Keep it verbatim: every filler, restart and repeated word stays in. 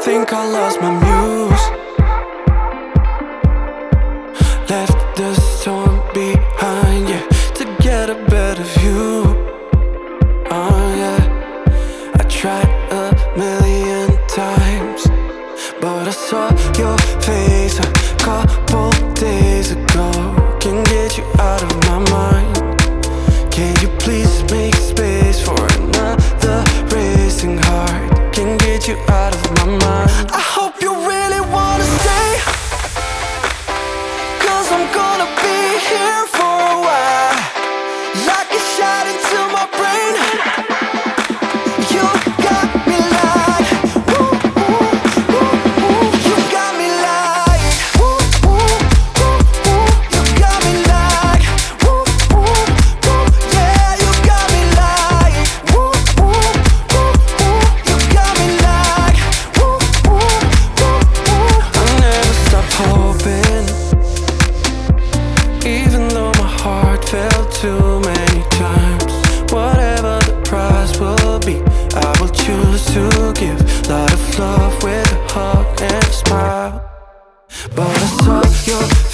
think I lost my muse. Left the storm behind, yeah, to get a better view. Oh yeah, I tried a million times, but I saw your face a couple days ago. Can't get you out of my mind. Can you please make space for another racing heart? Can't get you out of my mind. I hope you really wanna stay, 'cause I'm gonna be here for a while, like a shot into my brain. You got me like, woo, woo, woo, woo. You got me like, woo, woo, woo, woo. You got me like, woo, woo, woo. Yeah, you got me like, woo, woo, woo, woo. You got me like, woo, woo, woo, woo. I never stop hoping, even though my heart fell too many times. Whatever the price will be, I will choose to give. Lot of love with a hug and a smile. But I saw your